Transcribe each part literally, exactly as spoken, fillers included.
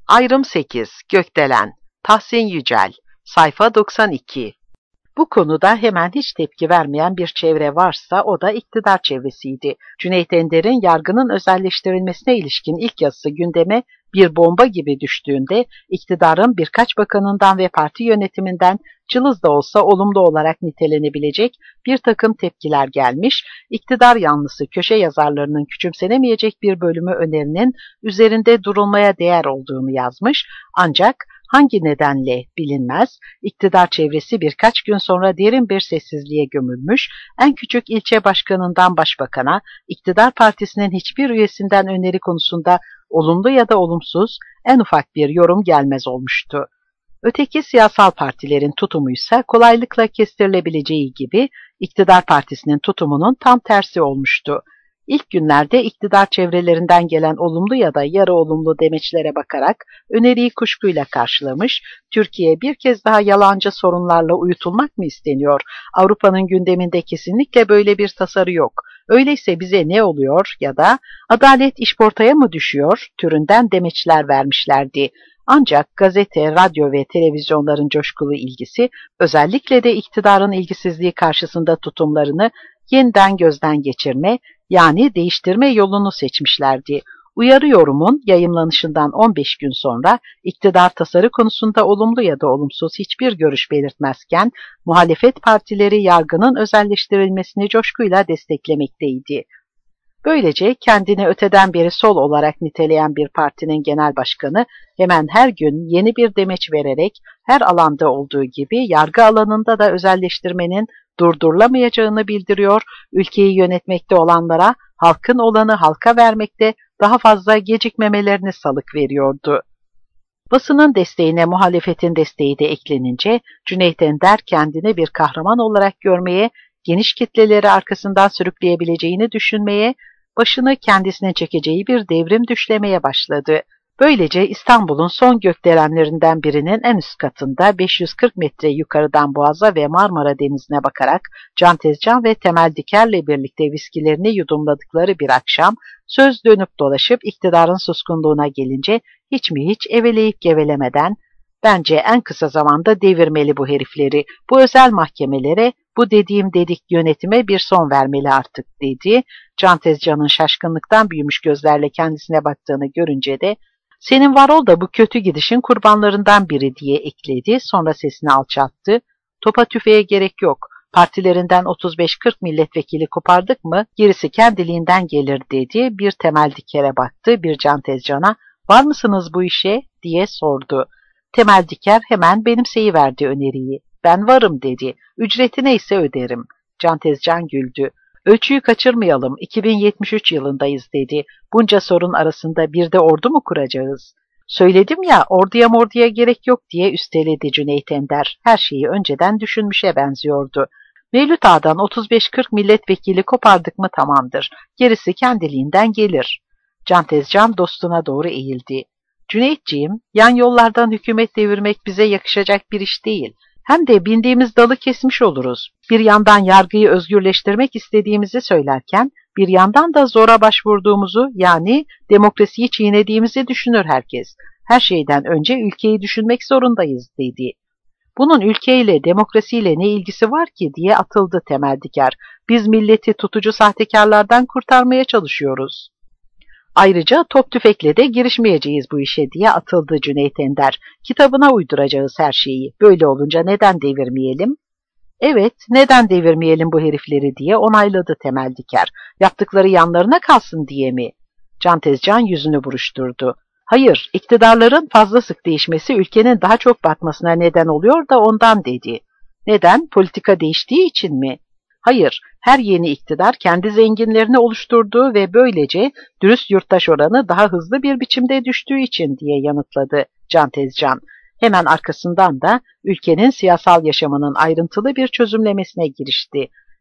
Ayrım sekiz. Gökdelen. Tahsin Yücel. Sayfa doksan iki. Bu konuda hemen hiç tepki vermeyen bir çevre varsa o da iktidar çevresiydi. Cüneyt Ender'in yargının özelleştirilmesine ilişkin ilk yazısı gündeme bir bomba gibi düştüğünde iktidarın birkaç bakanından ve parti yönetiminden cılız da olsa olumlu olarak nitelenebilecek bir takım tepkiler gelmiş, iktidar yanlısı köşe yazarlarının küçümsenemeyecek bir bölümü önerinin üzerinde durulmaya değer olduğunu yazmış, ancak hangi nedenle bilinmez, iktidar çevresi birkaç gün sonra derin bir sessizliğe gömülmüş, en küçük ilçe başkanından başbakana, iktidar partisinin hiçbir üyesinden öneri konusunda olumlu ya da olumsuz en ufak bir yorum gelmez olmuştu. Öteki siyasal partilerin tutumuysa kolaylıkla kestirilebileceği gibi iktidar partisinin tutumunun tam tersi olmuştu. İlk günlerde iktidar çevrelerinden gelen olumlu ya da yarı olumlu demeçlere bakarak öneriyi kuşkuyla karşılamış, Türkiye bir kez daha yalancı sorunlarla uyutulmak mı isteniyor? Avrupa'nın gündeminde kesinlikle böyle bir tasarı yok. Öyleyse bize ne oluyor ya da adalet işportaya mı düşüyor türünden demeçler vermişlerdi. Ancak gazete, radyo ve televizyonların coşkulu ilgisi, özellikle de iktidarın ilgisizliği karşısında tutumlarını yeniden gözden geçirme, yani değiştirme yolunu seçmişlerdi. Uyarı yorumun yayımlanışından on beş gün sonra iktidar tasarı konusunda olumlu ya da olumsuz hiçbir görüş belirtmezken, muhalefet partileri yargının özelleştirilmesini coşkuyla desteklemekteydi. Böylece kendini öteden beri sol olarak niteleyen bir partinin genel başkanı hemen her gün yeni bir demeç vererek her alanda olduğu gibi yargı alanında da özelleştirmenin durdurulamayacağını bildiriyor, ülkeyi yönetmekte olanlara halkın olanı halka vermekte daha fazla gecikmemelerini salık veriyordu. Basının desteğine muhalefetin desteği de eklenince Cüneyt Ender kendini bir kahraman olarak görmeye, geniş kitleleri arkasından sürükleyebileceğini düşünmeye, başını kendisine çekeceği bir devrim düşlemeye başladı. Böylece İstanbul'un son gökdelenlerinden birinin en üst katında beş yüz kırk metre yukarıdan Boğaz'a ve Marmara Denizi'ne bakarak Can Tezcan ve Temel Diker'le birlikte viskilerini yudumladıkları bir akşam söz dönüp dolaşıp iktidarın suskunluğuna gelince hiç mi hiç eveleyip gevelemeden bence en kısa zamanda devirmeli bu herifleri, bu özel mahkemelere, bu dediğim dedik yönetime bir son vermeli artık dedi. Can Tezcan'ın şaşkınlıktan büyümüş gözlerle kendisine baktığını görünce de senin var ol da bu kötü gidişin kurbanlarından biri diye ekledi. Sonra sesini alçalttı. Topa tüfeğe gerek yok. Partilerinden otuz beş kırk milletvekili kopardık mı gerisi kendiliğinden gelir dedi. Bir Temel Diker'e baktı, bir Can Tezcan'a var mısınız bu işe diye sordu. Temel Diker hemen benimseyiverdi öneriyi. Ben varım dedi. Ücreti neyse öderim. Can Tezcan güldü. Ölçüyü kaçırmayalım, iki bin yetmiş üç yılındayız dedi. Bunca sorun arasında bir de ordu mu kuracağız? Söyledim ya, orduya morduya gerek yok diye üsteledi Cüneyt Ender. Her şeyi önceden düşünmüşe benziyordu. Mevlüt Ağa'dan otuz beş kırk milletvekili kopardık mı tamamdır. Gerisi kendiliğinden gelir. Can Tezcan dostuna doğru eğildi. Cüneytciğim, yan yollardan hükümet devirmek bize yakışacak bir iş değil. Hem de bindiğimiz dalı kesmiş oluruz. Bir yandan yargıyı özgürleştirmek istediğimizi söylerken, bir yandan da zora başvurduğumuzu, yani demokrasiyi çiğnediğimizi düşünür herkes. Her şeyden önce ülkeyi düşünmek zorundayız dedi. Bunun ülkeyle, demokrasiyle ne ilgisi var ki diye atıldı Temel Diker. Biz milleti tutucu sahtekarlardan kurtarmaya çalışıyoruz. Ayrıca top tüfekle de girişmeyeceğiz bu işe diye atıldı Cüneyt Ender. Kitabına uyduracağız her şeyi. Böyle olunca neden devirmeyelim? Evet, neden devirmeyelim bu herifleri diye onayladı Temel Diker. Yaptıkları yanlarına kalsın diye mi? Can Tezcan yüzünü buruşturdu. Hayır, iktidarların fazla sık değişmesi ülkenin daha çok batmasına neden oluyor da ondan dedi. Neden? Politika değiştiği için mi? Hayır, her yeni iktidar kendi zenginlerini oluşturduğu ve böylece dürüst yurttaş oranı daha hızlı bir biçimde düştüğü için diye yanıtladı Can Tezcan. Hemen arkasından da ülkenin siyasal yaşamının ayrıntılı bir çözümlemesine girişti.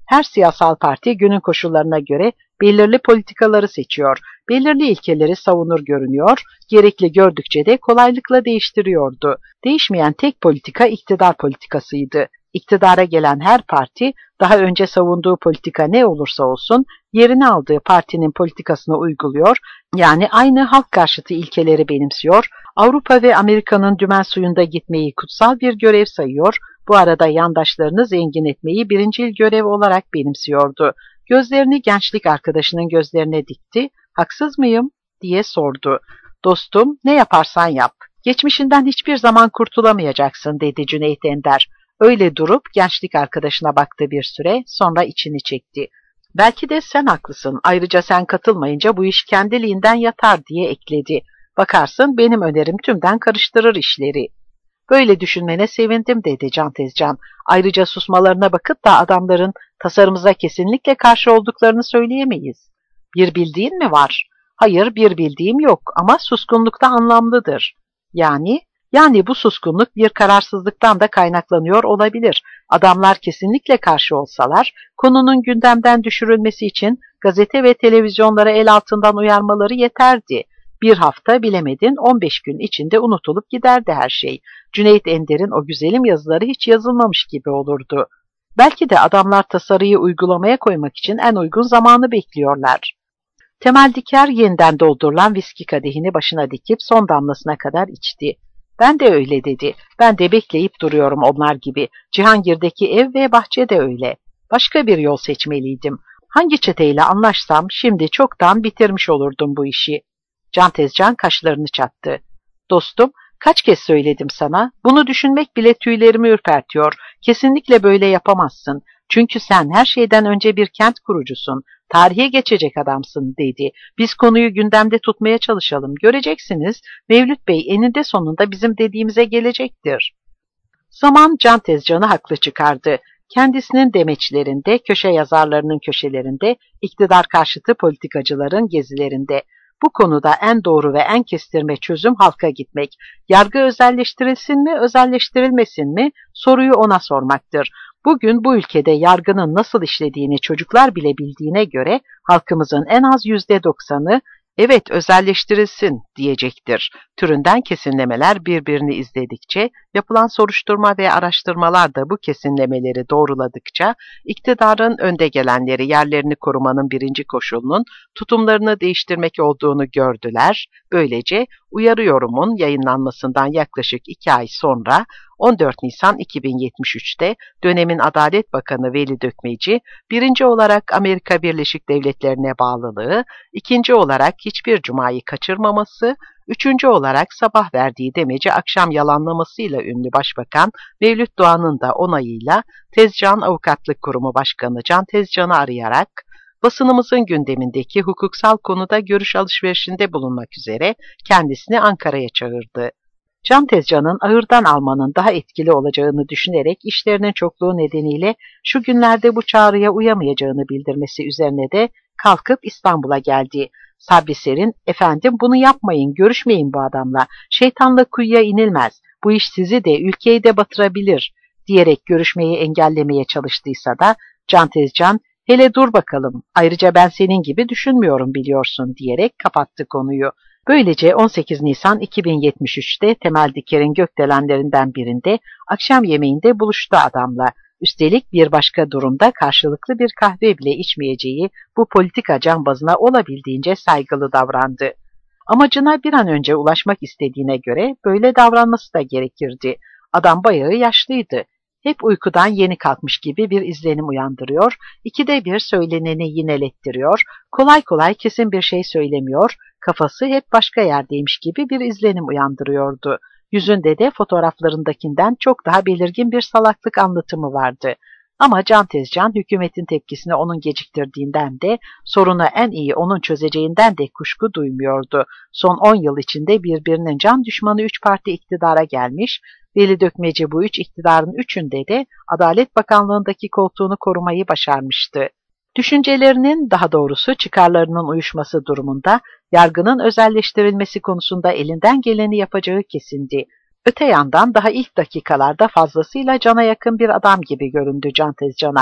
Her siyasal parti günün koşullarına göre belirli politikaları seçiyor, belirli ilkeleri savunur görünüyor, gerekli gördükçe de kolaylıkla değiştiriyordu. Değişmeyen tek politika iktidar politikasıydı. İktidara gelen her parti daha önce savunduğu politika ne olursa olsun yerini aldığı partinin politikasını uyguluyor, yani aynı halk karşıtı ilkeleri benimsiyor, Avrupa ve Amerika'nın dümen suyunda gitmeyi kutsal bir görev sayıyor, bu arada yandaşlarını zengin etmeyi birincil görev olarak benimsiyordu. Gözlerini gençlik arkadaşının gözlerine dikti, haksız mıyım diye sordu. Dostum, ne yaparsan yap, geçmişinden hiçbir zaman kurtulamayacaksın dedi Cüneyt Ender. Öyle durup gençlik arkadaşına baktı bir süre, sonra içini çekti. Belki de sen haklısın, ayrıca sen katılmayınca bu iş kendiliğinden yatar diye ekledi. Bakarsın benim önerim tümden karıştırır işleri. Böyle düşünmene sevindim dedi Can Tezcan. Ayrıca susmalarına bakıp da adamların tasarımıza kesinlikle karşı olduklarını söyleyemeyiz. Bir bildiğin mi var? Hayır, bir bildiğim yok ama suskunlukta anlamlıdır. Yani? Yani bu suskunluk bir kararsızlıktan da kaynaklanıyor olabilir. Adamlar kesinlikle karşı olsalar, konunun gündemden düşürülmesi için gazete ve televizyonlara el altından uyarmaları yeterdi. Bir hafta bilemedin on beş gün içinde unutulup giderdi her şey. Cüneyt Ender'in o güzelim yazıları hiç yazılmamış gibi olurdu. Belki de adamlar tasarıyı uygulamaya koymak için en uygun zamanı bekliyorlar. Temel Diker yeniden doldurulan viski kadehini başına dikip son damlasına kadar içti. Ben de öyle dedi. Ben de bekleyip duruyorum onlar gibi. Cihangir'deki ev ve bahçe de öyle. Başka bir yol seçmeliydim. Hangi çeteyle anlaşsam şimdi çoktan bitirmiş olurdum bu işi. Can Tezcan kaşlarını çattı. Dostum, kaç kez söyledim sana? Bunu düşünmek bile tüylerimi ürpertiyor. Kesinlikle böyle yapamazsın. Çünkü sen her şeyden önce bir kent kurucusun. Tarihe geçecek adamsın dedi. Biz konuyu gündemde tutmaya çalışalım. Göreceksiniz Mevlüt Bey eninde sonunda bizim dediğimize gelecektir. Zaman Can Tezcan'ı haklı çıkardı. Kendisinin demeçlerinde, köşe yazarlarının köşelerinde, iktidar karşıtı politikacıların gezilerinde. Bu konuda en doğru ve en kestirme çözüm halka gitmek. Yargı özelleştirilsin mi, özelleştirilmesin mi? Soruyu ona sormaktır. Bugün bu ülkede yargının nasıl işlediğini çocuklar bile bildiğine göre halkımızın en az yüzde doksanı evet özelleştirilsin diyecektir. Türünden kesinlemeler birbirini izledikçe, yapılan soruşturma ve araştırmalar da bu kesinlemeleri doğruladıkça, iktidarın önde gelenleri yerlerini korumanın birinci koşulunun tutumlarını değiştirmek olduğunu gördüler. Böylece uyarı yorumun yayınlanmasından yaklaşık iki ay sonra on dört Nisan iki bin yetmiş üç'te dönemin Adalet Bakanı Veli Dökmeci, birinci olarak Amerika Birleşik Devletleri'ne bağlılığı, ikinci olarak hiçbir cumayı kaçırmaması, üçüncü olarak sabah verdiği demeci akşam yalanlamasıyla ünlü Başbakan Mevlüt Doğan'ın da onayıyla Tezcan Avukatlık Kurumu Başkanı Can Tezcan'ı arayarak basınımızın gündemindeki hukuksal konuda görüş alışverişinde bulunmak üzere kendisini Ankara'ya çağırdı. Can Tezcan'ın ahırdan almanın daha etkili olacağını düşünerek işlerinin çokluğu nedeniyle şu günlerde bu çağrıya uyamayacağını bildirmesi üzerine de kalkıp İstanbul'a geldi. Sabri Ser'in, efendim bunu yapmayın, görüşmeyin bu adamla, şeytanla kuyuya inilmez, bu iş sizi de ülkeyi de batırabilir diyerek görüşmeyi engellemeye çalıştıysa da Can Tezcan, hele dur bakalım, ayrıca ben senin gibi düşünmüyorum biliyorsun diyerek kapattı konuyu. Böylece on sekiz Nisan iki bin yetmiş üç'te Temel Diker'in gökdelenlerinden birinde akşam yemeğinde buluştu adamla. Üstelik bir başka durumda karşılıklı bir kahve bile içmeyeceği bu politika cambazına olabildiğince saygılı davrandı. Amacına bir an önce ulaşmak istediğine göre böyle davranması da gerekirdi. Adam bayağı yaşlıydı. Hep uykudan yeni kalkmış gibi bir izlenim uyandırıyor, ikide bir söyleneni yinelettiriyor, kolay kolay kesin bir şey söylemiyor, kafası hep başka yerdeymiş gibi bir izlenim uyandırıyordu. Yüzünde de fotoğraflarındakinden çok daha belirgin bir salaklık anlatımı vardı. Ama Can Tezcan hükümetin tepkisini onun geciktirdiğinden de sorunu en iyi onun çözeceğinden de kuşku duymuyordu. Son on yıl içinde birbirinin can düşmanı üç parti iktidara gelmiş, Veli Dökmeci bu üç iktidarın üçünde de Adalet Bakanlığındaki koltuğunu korumayı başarmıştı. Düşüncelerinin, daha doğrusu çıkarlarının uyuşması durumunda yargının özelleştirilmesi konusunda elinden geleni yapacağı kesindi. Öte yandan daha ilk dakikalarda fazlasıyla cana yakın bir adam gibi göründü Can Tezcan'a.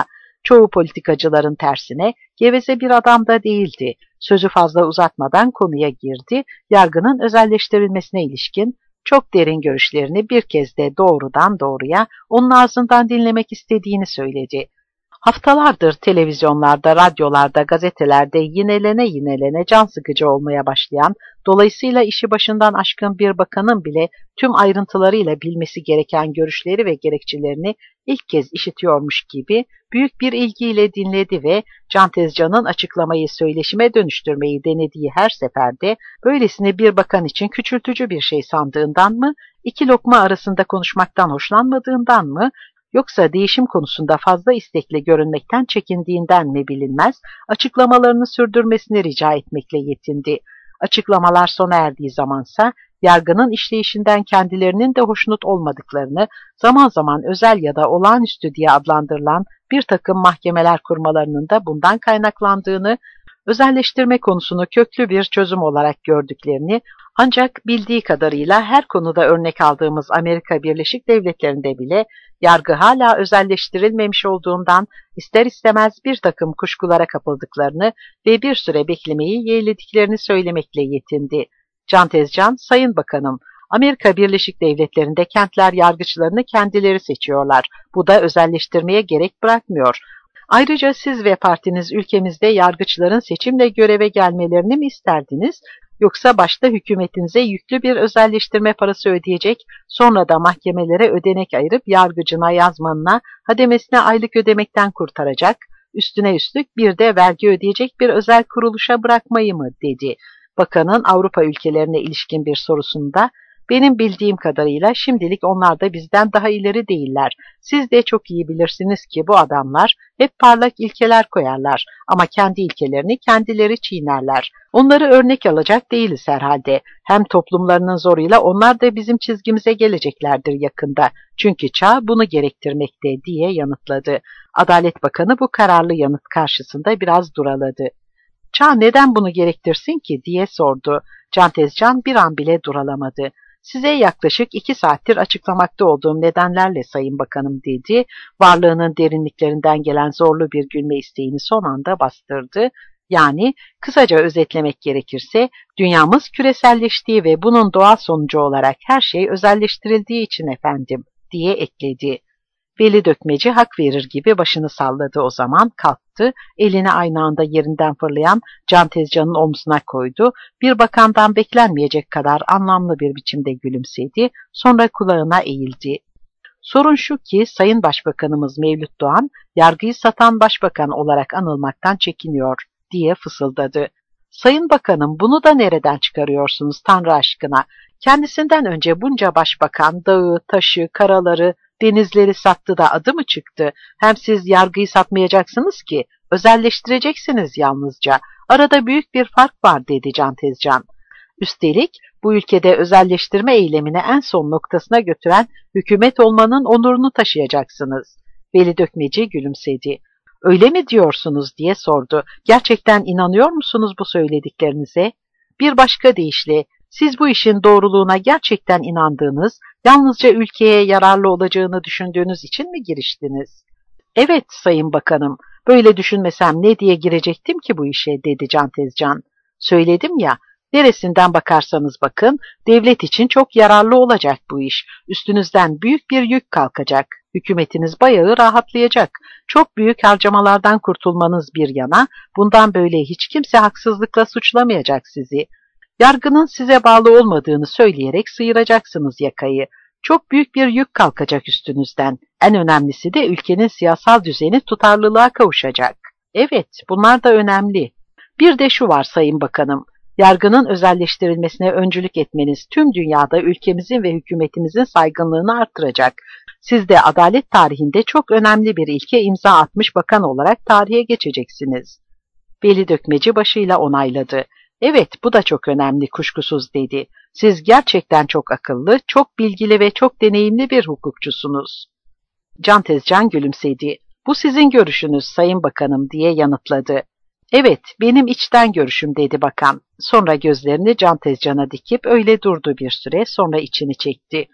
Çoğu politikacıların tersine geveze bir adam da değildi. Sözü fazla uzatmadan konuya girdi, yargının özelleştirilmesine ilişkin çok derin görüşlerini bir kez de doğrudan doğruya onun ağzından dinlemek istediğini söyledi. Haftalardır televizyonlarda, radyolarda, gazetelerde yinelene yinelene can sıkıcı olmaya başlayan, dolayısıyla işi başından aşkın bir bakanın bile tüm ayrıntılarıyla bilmesi gereken görüşleri ve gerekçelerini ilk kez işitiyormuş gibi büyük bir ilgiyle dinledi ve Can Tezcan'ın açıklamayı söyleşime dönüştürmeyi denediği her seferde böylesine bir bakan için küçültücü bir şey sandığından mı, iki lokma arasında konuşmaktan hoşlanmadığından mı, yoksa değişim konusunda fazla istekli görünmekten çekindiğinden mi bilinmez, açıklamalarını sürdürmesini rica etmekle yetindi. Açıklamalar sona erdiği zamansa, yargının işleyişinden kendilerinin de hoşnut olmadıklarını, zaman zaman özel ya da olağanüstü diye adlandırılan bir takım mahkemeler kurmalarının da bundan kaynaklandığını, özelleştirme konusunu köklü bir çözüm olarak gördüklerini, ancak bildiği kadarıyla her konuda örnek aldığımız Amerika Birleşik Devletleri'nde bile yargı hala özelleştirilmemiş olduğundan ister istemez bir takım kuşkulara kapıldıklarını ve bir süre beklemeyi yeğlediklerini söylemekle yetindi. Can Tezcan, "Sayın Bakanım, Amerika Birleşik Devletleri'nde kentler yargıçlarını kendileri seçiyorlar. Bu da özelleştirmeye gerek bırakmıyor. Ayrıca siz ve partiniz ülkemizde yargıçların seçimle göreve gelmelerini mi isterdiniz? Yoksa başta hükümetinize yüklü bir özelleştirme parası ödeyecek, sonra da mahkemelere ödenek ayırıp yargıcına, yazmanına, hademesine aylık ödemekten kurtaracak, üstüne üstlük bir de vergi ödeyecek bir özel kuruluşa bırakmayı mı?" dedi. Bakanın Avrupa ülkelerine ilişkin bir sorusunda, "Benim bildiğim kadarıyla şimdilik onlar da bizden daha ileri değiller. Siz de çok iyi bilirsiniz ki bu adamlar hep parlak ilkeler koyarlar ama kendi ilkelerini kendileri çiğnerler. Onları örnek alacak değiliz herhalde. Hem toplumlarının zoruyla onlar da bizim çizgimize geleceklerdir yakında. Çünkü çağ bunu gerektirmekte," diye yanıtladı. Adalet Bakanı bu kararlı yanıt karşısında biraz duraladı. "Çağ neden bunu gerektirsin ki?" diye sordu. Can Tezcan bir an bile duralamadı. "Size yaklaşık iki saattir açıklamakta olduğum nedenlerle Sayın Bakanım," dedi. Varlığının derinliklerinden gelen zorlu bir gülme isteğini son anda bastırdı. Yani kısaca özetlemek gerekirse dünyamız küreselleştiği ve bunun doğal sonucu olarak her şey özelleştirildiği için efendim, diye ekledi. Veli Dökmeci hak verir gibi başını salladı o zaman, kalktı, elini aynı anda yerinden fırlayan Can Tezcan'ın omzuna koydu, bir bakandan beklenmeyecek kadar anlamlı bir biçimde gülümsedi, sonra kulağına eğildi. "Sorun şu ki Sayın Başbakanımız Mevlüt Doğan, yargıyı satan başbakan olarak anılmaktan çekiniyor," diye fısıldadı. "Sayın Bakanım, bunu da nereden çıkarıyorsunuz Tanrı aşkına? Kendisinden önce bunca başbakan dağı, taşı, karaları, denizleri sattı da adı mı çıktı? Hem siz yargıyı satmayacaksınız ki, özelleştireceksiniz yalnızca. Arada büyük bir fark var," dedi Can Tezcan. "Üstelik bu ülkede özelleştirme eylemini en son noktasına götüren hükümet olmanın onurunu taşıyacaksınız." Veli Dökmeci gülümsedi. "Öyle mi diyorsunuz?" diye sordu. "Gerçekten inanıyor musunuz bu söylediklerinize? Bir başka deyişle, siz bu işin doğruluğuna gerçekten inandığınız, yalnızca ülkeye yararlı olacağını düşündüğünüz için mi giriştiniz?" "Evet Sayın Bakanım, böyle düşünmesem ne diye girecektim ki bu işe," dedi Can Tezcan. "Söyledim ya, neresinden bakarsanız bakın, devlet için çok yararlı olacak bu iş. Üstünüzden büyük bir yük kalkacak. Hükümetiniz bayağı rahatlayacak. Çok büyük harcamalardan kurtulmanız bir yana, bundan böyle hiç kimse haksızlıkla suçlamayacak sizi. Yargının size bağlı olmadığını söyleyerek sıyıracaksınız yakayı. Çok büyük bir yük kalkacak üstünüzden. En önemlisi de ülkenin siyasal düzeni tutarlılığa kavuşacak. Evet, bunlar da önemli. Bir de şu var Sayın Bakanım, yargının özelleştirilmesine öncülük etmeniz tüm dünyada ülkemizin ve hükümetimizin saygınlığını artıracak. Siz de adalet tarihinde çok önemli bir ilke imza atmış bakan olarak tarihe geçeceksiniz." Veli Dökmeci başıyla onayladı. "Evet, bu da çok önemli kuşkusuz," dedi. "Siz gerçekten çok akıllı, çok bilgili ve çok deneyimli bir hukukçusunuz." Can Tezcan gülümsedi. "Bu sizin görüşünüz Sayın Bakanım," diye yanıtladı. "Evet, benim içten görüşüm," dedi bakan. Sonra gözlerini Can Tezcan'a dikip öyle durdu bir süre, sonra içini çekti.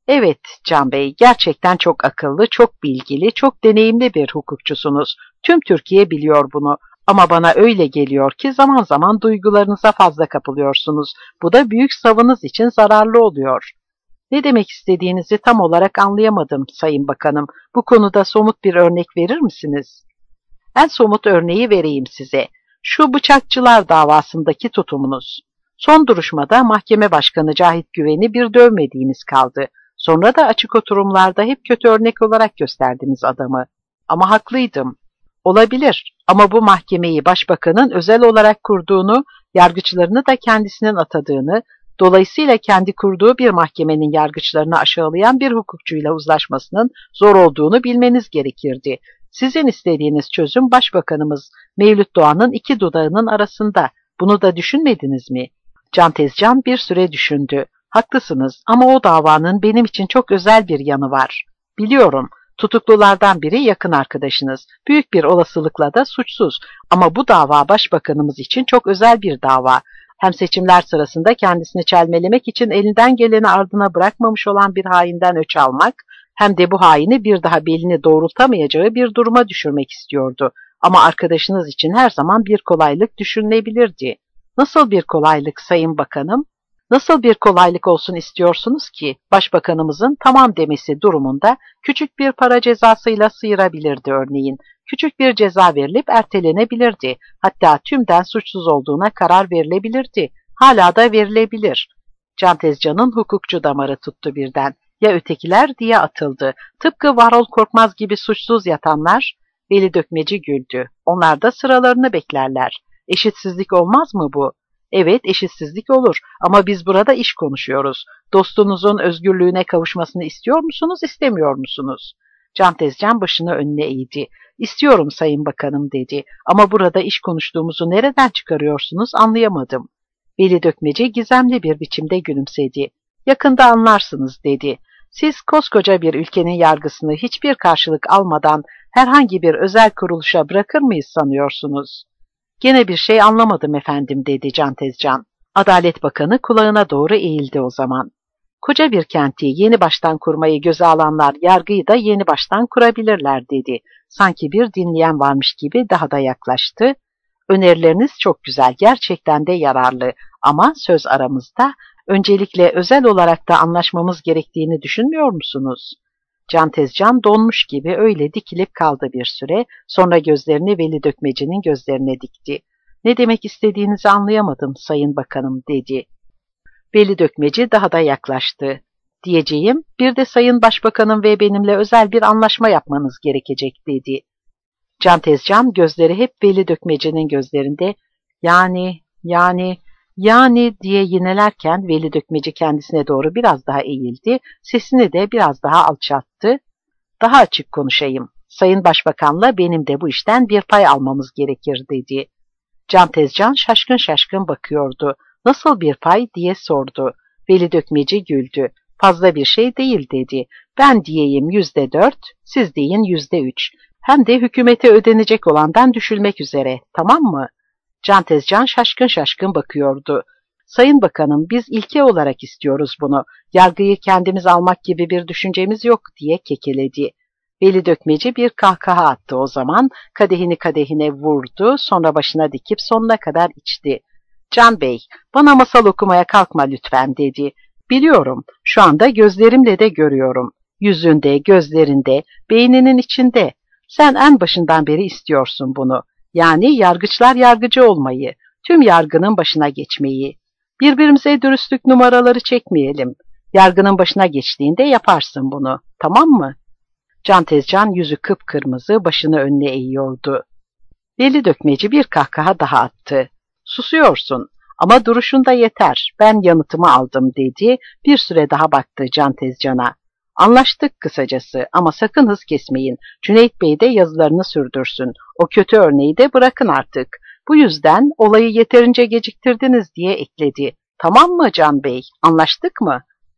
Evet Can Bey, gerçekten çok akıllı, çok bilgili, çok deneyimli bir hukukçusunuz. Tüm Türkiye biliyor bunu. Ama bana öyle geliyor ki zaman zaman duygularınıza fazla kapılıyorsunuz. Bu da büyük savınız için zararlı oluyor. Ne demek istediğinizi tam olarak anlayamadım Sayın Bakanım. Bu konuda somut bir örnek verir misiniz? En somut örneği vereyim size. Şu bıçakçılar davasındaki tutumunuz. Son duruşmada mahkeme başkanı Cahit Güven'i bir dövmediğiniz kaldı. Sonra da açık oturumlarda hep kötü örnek olarak gösterdiniz adamı. Ama haklıydım. Olabilir ama bu mahkemeyi başbakanın özel olarak kurduğunu, yargıçlarını da kendisinin atadığını, dolayısıyla kendi kurduğu bir mahkemenin yargıçlarını aşağılayan bir hukukçuyla uzlaşmasının zor olduğunu bilmeniz gerekirdi. Sizin istediğiniz çözüm başbakanımız Mevlüt Doğan'ın iki dudağının arasında. Bunu da düşünmediniz mi? Can Tezcan bir süre düşündü. Haklısınız ama o davanın benim için çok özel bir yanı var. Biliyorum, tutuklulardan biri yakın arkadaşınız. Büyük bir olasılıkla da suçsuz. Ama bu dava başbakanımız için çok özel bir dava. Hem seçimler sırasında kendisini çelmelemek için elinden geleni ardına bırakmamış olan bir hainden öç almak, hem de bu haini bir daha belini doğrultamayacağı bir duruma düşürmek istiyordu. Ama arkadaşınız için her zaman bir kolaylık düşünülebilirdi. Nasıl bir kolaylık Sayın Bakanım? Nasıl bir kolaylık olsun istiyorsunuz ki başbakanımızın tamam demesi durumunda küçük bir para cezasıyla sıyırabilirdi örneğin. Küçük bir ceza verilip ertelenebilirdi. Hatta tümden suçsuz olduğuna karar verilebilirdi. Hala da verilebilir. Can Tezcan'ın hukukçu damarı tuttu birden. Ya ötekiler diye atıldı. Tıpkı Varol Korkmaz gibi suçsuz yatanlar. Veli Dökmeci güldü. Onlar da sıralarını beklerler. Eşitsizlik olmaz mı bu? Evet, eşitsizlik olur ama biz burada iş konuşuyoruz. Dostunuzun özgürlüğüne kavuşmasını istiyor musunuz, istemiyor musunuz? Can Tezcan başını önüne eğdi. İstiyorum Sayın Bakanım dedi ama burada iş konuştuğumuzu nereden çıkarıyorsunuz anlayamadım. Veli Dökmeci gizemli bir biçimde gülümsedi. Yakında anlarsınız dedi. Siz koskoca bir ülkenin yargısını hiçbir karşılık almadan herhangi bir özel kuruluşa bırakır mıyız sanıyorsunuz? Gene bir şey anlamadım efendim dedi Can Tezcan. Adalet Bakanı kulağına doğru eğildi o zaman. Koca bir kenti yeni baştan kurmayı göze alanlar yargıyı da yeni baştan kurabilirler dedi. Sanki bir dinleyen varmış gibi daha da yaklaştı. Önerileriniz çok güzel, gerçekten de yararlı ama söz aramızda öncelikle özel olarak da anlaşmamız gerektiğini düşünmüyor musunuz? Can Tezcan donmuş gibi öyle dikilip kaldı bir süre, sonra gözlerini Veli Dökmeci'nin gözlerine dikti. Ne demek istediğinizi anlayamadım Sayın Bakanım dedi. Veli Dökmeci daha da yaklaştı. Diyeceğim, bir de Sayın Başbakanım ve benimle özel bir anlaşma yapmanız gerekecek dedi. Can Tezcan gözleri hep Veli Dökmeci'nin gözlerinde, yani, yani, yani diye yinelerken Veli Dökmeci kendisine doğru biraz daha eğildi, sesini de biraz daha alçalttı. Daha açık konuşayım, Sayın Başbakan'la benim de bu işten bir pay almamız gerekir dedi. Can Tezcan şaşkın şaşkın bakıyordu. Nasıl bir pay diye sordu. Veli Dökmeci güldü. Fazla bir şey değil dedi. Ben diyeyim yüzde dört, siz deyin yüzde üç. Hem de hükümete ödenecek olandan düşülmek üzere, tamam mı? Can Tezcan şaşkın şaşkın bakıyordu. Sayın Bakanım, biz ilke olarak istiyoruz bunu. Yargıyı kendimiz almak gibi bir düşüncemiz yok diye kekeledi. Veli Dökmeci bir kahkaha attı o zaman, kadehini kadehine vurdu, sonra başına dikip sonuna kadar içti. Can Bey, bana masal okumaya kalkma lütfen dedi. Biliyorum, şu anda gözlerimle de görüyorum. Yüzünde, gözlerinde, beyninin içinde. Sen en başından beri istiyorsun bunu. Yani yargıçlar yargıcı olmayı, tüm yargının başına geçmeyi. Birbirimize dürüstlük numaraları çekmeyelim. Yargının başına geçtiğinde yaparsın bunu, tamam mı? Can Tezcan yüzü kıpkırmızı, başını önüne eğiyordu. Veli Dökmeci bir kahkaha daha attı. Susuyorsun ama duruşun da yeter, ben yanıtımı aldım dedi, bir süre daha baktı Can Tezcan'a. Anlaştık kısacası ama sakın hız kesmeyin. Cüneyt Bey de yazılarını sürdürsün. O kötü örneği de bırakın artık. Bu yüzden olayı yeterince geciktirdiniz diye ekledi. Tamam mı Can Bey? Anlaştık mı?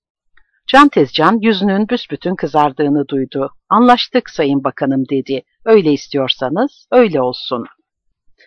Can Tezcan yüzünün büsbütün kızardığını duydu. Anlaştık Sayın Bakanım dedi. Öyle istiyorsanız öyle olsun.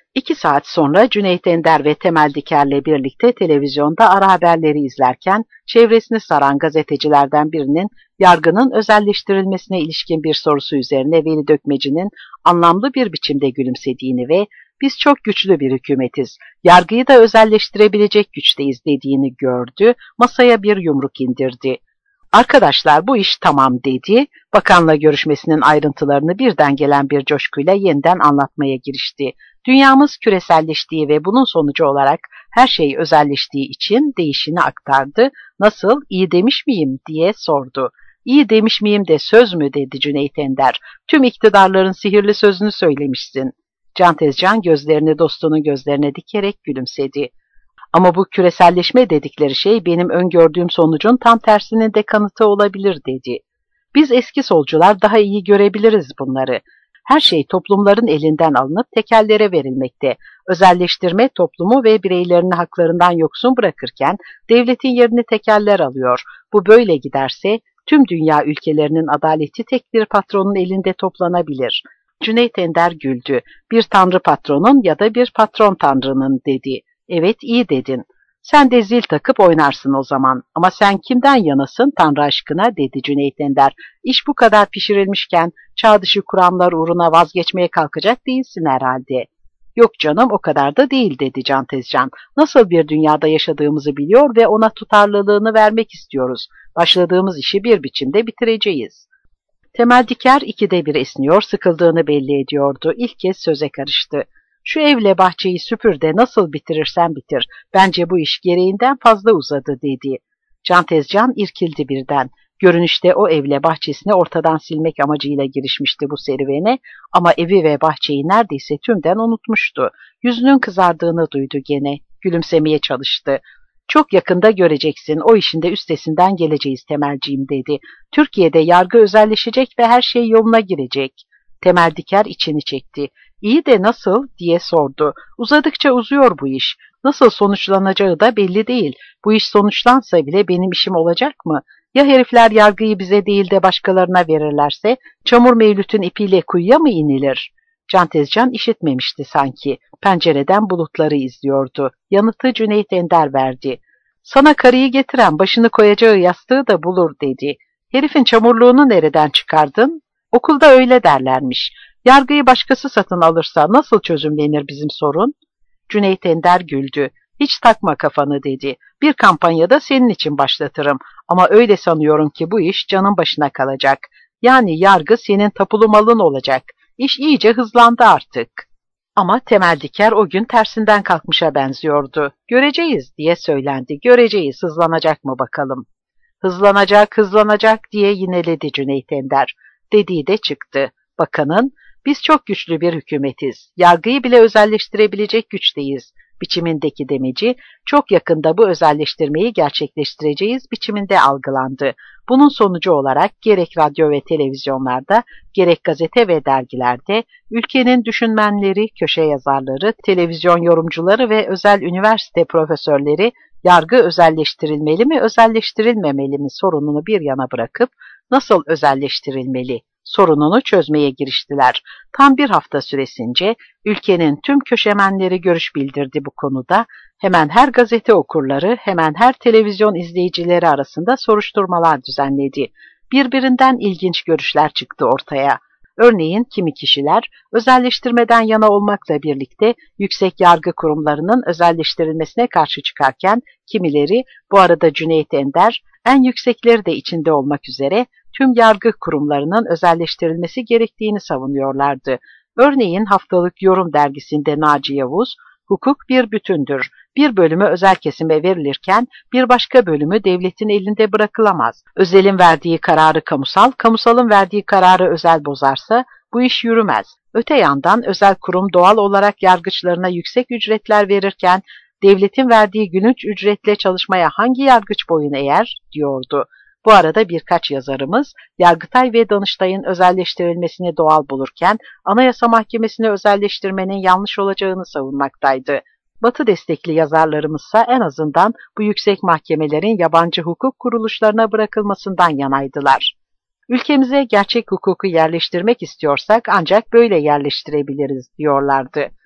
İki saat sonra Cüneyt Ender ve Temel Diker'le birlikte televizyonda ara haberleri izlerken çevresini saran gazetecilerden birinin yargının özelleştirilmesine ilişkin bir sorusu üzerine Veli Dökmeci'nin anlamlı bir biçimde gülümsediğini ve "Biz çok güçlü bir hükümetiz, yargıyı da özelleştirebilecek güçteyiz" dediğini gördü, masaya bir yumruk indirdi. "Arkadaşlar bu iş tamam" dedi, bakanla görüşmesinin ayrıntılarını birden gelen bir coşkuyla yeniden anlatmaya girişti. Dünyamız küreselleştiği ve bunun sonucu olarak her şey özelleştiği için değişini aktardı. "Nasıl, iyi demiş miyim?" diye sordu. "İyi demiş miyim de söz mü?" dedi Cüneyt Ender. "Tüm iktidarların sihirli sözünü söylemişsin." Can Tezcan gözlerini dostunun gözlerine dikerek gülümsedi. "Ama bu küreselleşme dedikleri şey benim öngördüğüm sonucun tam tersinin de kanıtı olabilir" dedi. "Biz eski solcular daha iyi görebiliriz bunları. Her şey toplumların elinden alınıp tekellere verilmekte. Özelleştirme toplumu ve bireylerini haklarından yoksun bırakırken devletin yerini tekeller alıyor. Bu böyle giderse tüm dünya ülkelerinin adaleti tek bir patronun elinde toplanabilir." Cüneyt Ender güldü. "Bir tanrı patronun ya da bir patron tanrının" dedi. "Evet, iyi dedin. Sen de zil takıp oynarsın o zaman. Ama sen kimden yanasın Tanrı aşkına?" dedi Cüneyt Ender. "İş bu kadar pişirilmişken çağ dışı kuramlar uğruna vazgeçmeye kalkacak değilsin herhalde." "Yok canım, o kadar da değil" dedi Can Tezcan. "Nasıl bir dünyada yaşadığımızı biliyor ve ona tutarlılığını vermek istiyoruz. Başladığımız işi bir biçimde bitireceğiz." Temel Diker ikide bir esniyor, sıkıldığını belli ediyordu. İlk kez söze karıştı. "Şu evle bahçeyi süpür de nasıl bitirirsen bitir. Bence bu iş gereğinden fazla uzadı" dedi. Can Tezcan irkildi birden. Görünüşte o evle bahçesini ortadan silmek amacıyla girişmişti bu serüvene ama evi ve bahçeyi neredeyse tümden unutmuştu. Yüzünün kızardığını duydu gene. Gülümsemeye çalıştı. "Çok yakında göreceksin, o işin de üstesinden geleceğiz Temelciğim" dedi. "Türkiye'de yargı özelleşecek ve her şey yoluna girecek." Temel Diker içini çekti. "İyi de nasıl?" diye sordu. "Uzadıkça uzuyor bu iş. Nasıl sonuçlanacağı da belli değil. Bu iş sonuçlansa bile benim işim olacak mı? Ya herifler yargıyı bize değil de başkalarına verirlerse, çamur mevlütün ipiyle kuyuya mı inilir?" Can Tezcan işitmemişti sanki. Pencereden bulutları izliyordu. Yanıtı Cüneyt Ender verdi. "Sana karıyı getiren başını koyacağı yastığı da bulur" dedi. "Herifin çamurluğunu nereden çıkardın?" "Okulda öyle derlermiş. Yargıyı başkası satın alırsa nasıl çözümlenir bizim sorun?" Cüneyt Ender güldü. "Hiç takma kafanı" dedi. "Bir kampanyada senin için başlatırım. Ama öyle sanıyorum ki bu iş canın başına kalacak. Yani yargı senin tapulu malın olacak. İş iyice hızlandı artık." Ama Temel Diker o gün tersinden kalkmışa benziyordu. "Göreceğiz" diye söylendi. "Göreceğiz, hızlanacak mı bakalım." "Hızlanacak, hızlanacak" diye yineledi Cüneyt Ender. Dediği de çıktı. Bakanın, "Biz çok güçlü bir hükümetiz. Yargıyı bile özelleştirebilecek güçteyiz" biçimindeki demeci, çok yakında bu özelleştirmeyi gerçekleştireceğiz biçiminde algılandı. Bunun sonucu olarak gerek radyo ve televizyonlarda, gerek gazete ve dergilerde, ülkenin düşünmenleri, köşe yazarları, televizyon yorumcuları ve özel üniversite profesörleri yargı özelleştirilmeli mi, özelleştirilmemeli mi sorununu bir yana bırakıp nasıl özelleştirilmeli sorununu çözmeye giriştiler. Tam bir hafta süresince ülkenin tüm köşemenleri görüş bildirdi bu konuda. Hemen her gazete okurları, hemen her televizyon izleyicileri arasında soruşturmalar düzenledi. Birbirinden ilginç görüşler çıktı ortaya. Örneğin kimi kişiler özelleştirmeden yana olmakla birlikte yüksek yargı kurumlarının özelleştirilmesine karşı çıkarken kimileri, bu arada Cüneyt Ender, en yüksekleri de içinde olmak üzere tüm yargı kurumlarının özelleştirilmesi gerektiğini savunuyorlardı. Örneğin Haftalık Yorum dergisinde Naci Yavuz, "Hukuk bir bütündür. Bir bölümü özel kesime verilirken bir başka bölümü devletin elinde bırakılamaz. Özelin verdiği kararı kamusal, kamusalın verdiği kararı özel bozarsa bu iş yürümez. Öte yandan özel kurum doğal olarak yargıçlarına yüksek ücretler verirken devletin verdiği gülünç ücretle çalışmaya hangi yargıç boyun eğer?" diyordu. Bu arada birkaç yazarımız Yargıtay ve Danıştay'ın özelleştirilmesini doğal bulurken Anayasa Mahkemesi'ni özelleştirmenin yanlış olacağını savunmaktaydı. Batı destekli yazarlarımızsa en azından bu yüksek mahkemelerin yabancı hukuk kuruluşlarına bırakılmasından yanaydılar. "Ülkemize gerçek hukuku yerleştirmek istiyorsak ancak böyle yerleştirebiliriz" diyorlardı.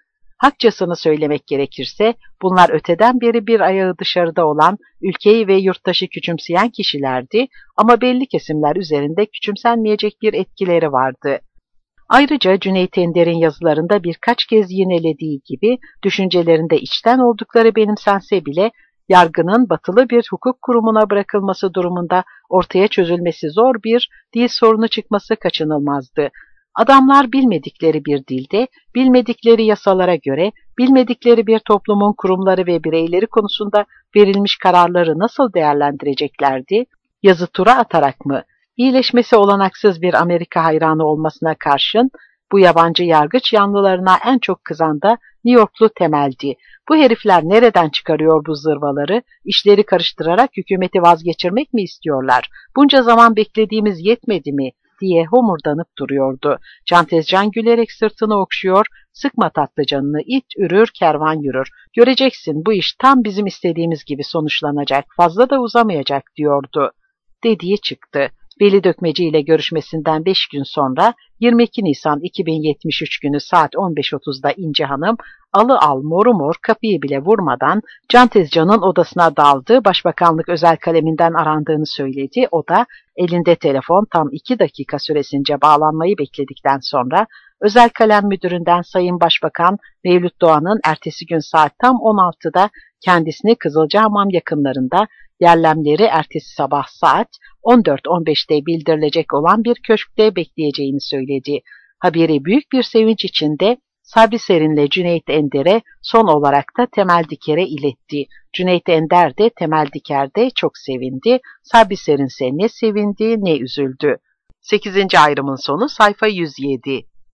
Hakçasını söylemek gerekirse bunlar öteden beri bir ayağı dışarıda olan, ülkeyi ve yurttaşı küçümseyen kişilerdi ama belli kesimler üzerinde küçümsenmeyecek bir etkileri vardı. Ayrıca Cüneyt Ender'in yazılarında birkaç kez yinelediği gibi düşüncelerinde içten oldukları benimsense bile yargının batılı bir hukuk kurumuna bırakılması durumunda ortaya çözülmesi zor bir dil sorunu çıkması kaçınılmazdı. Adamlar bilmedikleri bir dilde, bilmedikleri yasalara göre, bilmedikleri bir toplumun kurumları ve bireyleri konusunda verilmiş kararları nasıl değerlendireceklerdi? Yazı tura atarak mı? İyileşmesi olanaksız bir Amerika hayranı olmasına karşın bu yabancı yargıç yanlılarına en çok kızan da New Yorklu Temel'di. Bu herifler nereden çıkarıyor bu zırvaları? İşleri karıştırarak hükümeti vazgeçirmek mi istiyorlar? Bunca zaman beklediğimiz yetmedi mi? Diye homurdanıp duruyordu. Can Tezcan gülerek sırtını okşuyor, sıkma tatlı canını, it ürür, kervan yürür. Göreceksin bu iş tam bizim istediğimiz gibi sonuçlanacak, fazla da uzamayacak diyordu. Dediği çıktı. Veli Dökmeci ile görüşmesinden beş gün sonra yirmi iki Nisan iki bin yetmiş üç günü saat on beş otuzda İnci Hanım alı al moru mor kapıyı bile vurmadan Can Tezcan'ın odasına daldı, başbakanlık özel kaleminden arandığını söyledi. O da elinde telefon tam iki dakika süresince bağlanmayı bekledikten sonra özel kalem müdüründen Sayın Başbakan Mevlüt Doğan'ın ertesi gün saat tam on altıda kendisini Kızılcahamam yakınlarında, yerlemleri ertesi sabah saat on dört on beşte bildirilecek olan bir köşkte bekleyeceğini söyledi. Haberi büyük bir sevinç içinde Sabri Serin'le Cüneyt Ender'e, son olarak da Temel Diker'e iletti. Cüneyt Ender de Temel Diker de çok sevindi. Sabri Serin ise ne sevindi ne üzüldü. sekizinci ayrımın sonu sayfa yüz yedi.